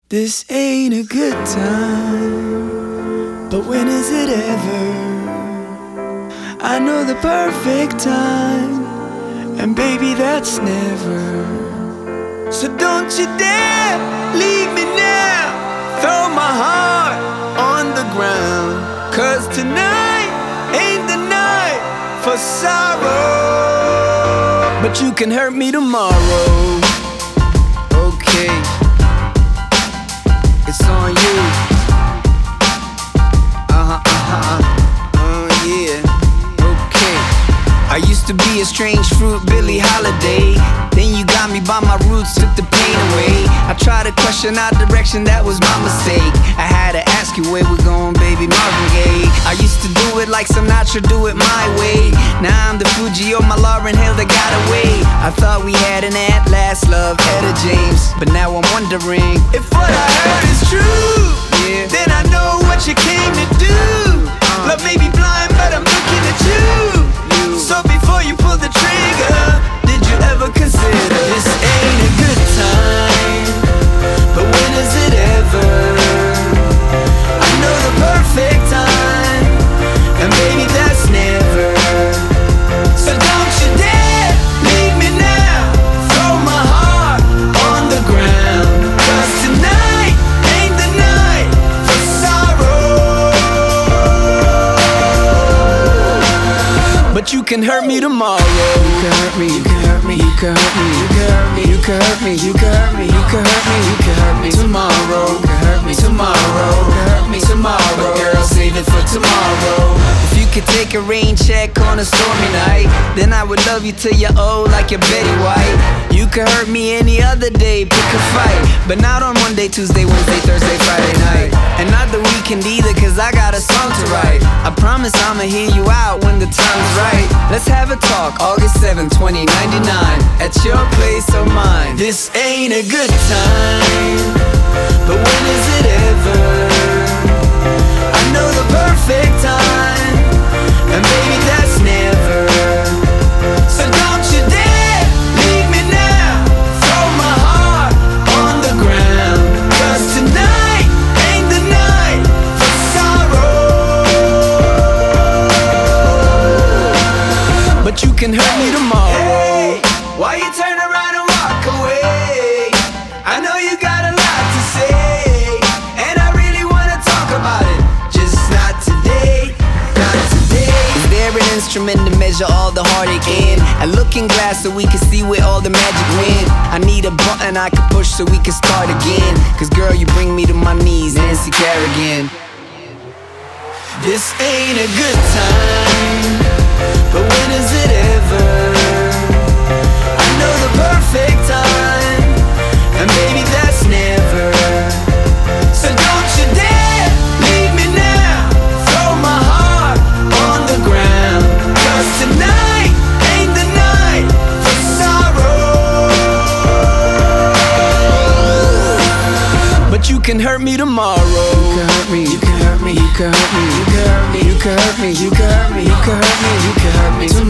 This ain't a good time, but when is it ever? I know the perfect time, and baby, that's never. So don't you dare leave me now. Throw my heart on the ground, 'cause tonight ain't the night for sorrow. But you can hurt me tomorrow. Okay, it's on you. Yeah. Okay. I used to be a strange fruit, Billie Holiday. Then you got me by my roots, took the pain away. I tried to question our direction, that was my mistake. I had to ask you where we're going, baby, Marvin Gaye. I used to do it like Sinatra, do it my way. Now I'm the Fuji or my Lauryn Hill that got away. I thought we had an at-last love, Etta James, but now I'm wondering if what I heard is true. Yeah. Then I know what you came to do. Love may be blind, but I'm looking at you. So before you pull the trigger, did you ever consider this ain't a good time, but when is it ever? I know the perfect time, and baby, that's never. So don't you dare leave me now. Throw my heart on the ground, 'cause tonight ain't the night for sorrow. But you can hurt me tomorrow. You can hurt me, you can hurt me, you can hurt me, you can hurt me, you can hurt me, you can hurt me, you can hurt me, you can hurt me tomorrow. You can hurt me tomorrow, you can hurt me tomorrow. But girl, save it for tomorrow. If you could take a rain check on a stormy night, then I would love you till you're old like you're Betty White. You can hurt me any other day, pick a fight, but not on Monday, Tuesday, Wednesday, Thursday, Friday night. And not the weekend either, 'cause I got a song to write. I promise I'ma hear you out when the time's right. Let's have a talk, August 7th, 2099, at your place or mine. This ain't a good time, but when is it ever? I know the perfect time, and baby, that's never. So don't you dare leave me now. Throw my heart on the ground, 'cause tonight ain't the night for sorrow. But you can hurt me tomorrow. Hey, why you turn around and walk away? I know you got a lot to say, and I really wanna talk about it, just not today, not today. Is there an instrument to measure all the heartache in? A looking glass so we can see where all the magic went. I need a button I can push so we can start again, 'cause girl, you bring me to my knees, Nancy Kerrigan. This ain't a good time, but when is it ever? I know the perfect time, and baby, that's never. So don't you dare leave me now. Throw my heart on the ground, 'cause tonight ain't the night for sorrow. But you can hurt me tomorrow. You can hurt me, you can hurt me, you can hurt me, you can hurt me, you can hurt me, you can hurt me, you can hurt me tomorrow.